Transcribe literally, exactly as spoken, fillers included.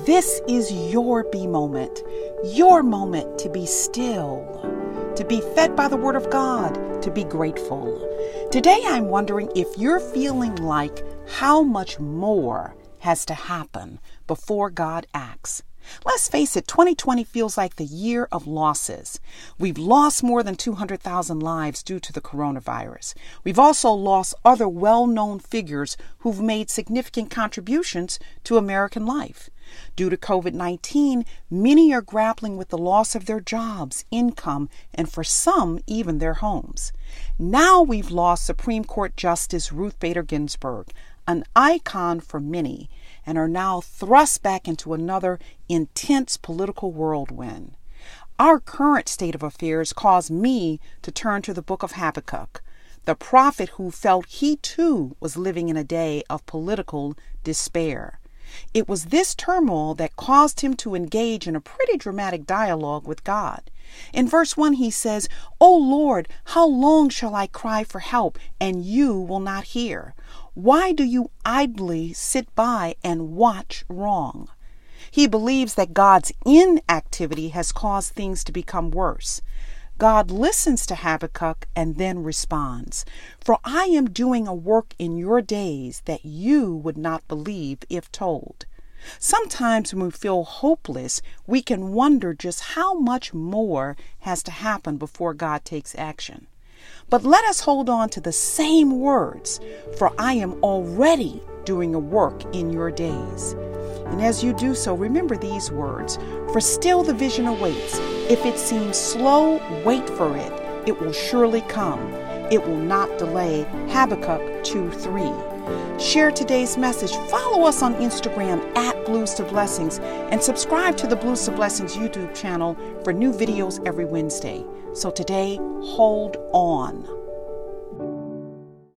This is your be moment, your moment to be still, to be fed by the Word of God, to be grateful. Today I'm wondering if you're feeling like how much more has to happen before God acts. Let's face it, twenty twenty feels like the year of losses. We've lost more than two hundred thousand lives due to the coronavirus. We've also lost other well-known figures who've made significant contributions to American life. Due to covid nineteen, many are grappling with the loss of their jobs, income, and for some, even their homes. Now we've lost Supreme Court Justice Ruth Bader Ginsburg, an icon for many, and are now thrust back into another intense political whirlwind. Our current state of affairs caused me to turn to the book of Habakkuk, the prophet who felt he too was living in a day of political despair. It was this turmoil that caused him to engage in a pretty dramatic dialogue with God. In verse one, he says, "O Lord, how long shall I cry for help, and you will not hear? Why do you idly sit by and watch wrong?" He believes that God's inactivity has caused things to become worse. God listens to Habakkuk and then responds, "For I am doing a work in your days that you would not believe if told." Sometimes when we feel hopeless, we can wonder just how much more has to happen before God takes action. But let us hold on to the same words, "For I am already doing a work in your days." And as you do so, remember these words, "For still the vision awaits. If it seems slow, wait for it. It will surely come. It will not delay." Habakkuk two three. Share today's message. Follow us on Instagram at Blues to Blessings and subscribe to the Blues to Blessings YouTube channel for new videos every Wednesday. So today, hold on.